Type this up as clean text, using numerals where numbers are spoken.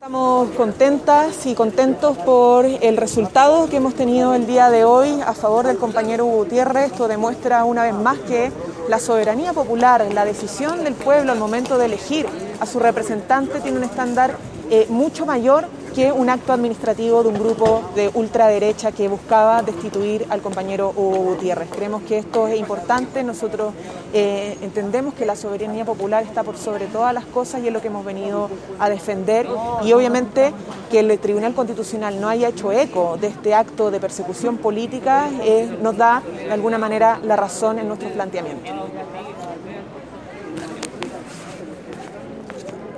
Estamos contentas y contentos por el resultado que hemos tenido el día de hoy a favor del compañero Hugo Gutiérrez. Esto demuestra una vez más que la soberanía popular, la decisión del pueblo al momento de elegir a su representante tiene un estándar mucho mayor que un acto administrativo de un grupo de ultraderecha que buscaba destituir al compañero Hugo Gutiérrez. Creemos que esto es importante, nosotros entendemos que la soberanía popular está por sobre todas las cosas y es lo que hemos venido a defender, y obviamente que el Tribunal Constitucional no haya hecho eco de este acto de persecución política nos da de alguna manera la razón en nuestros planteamientos.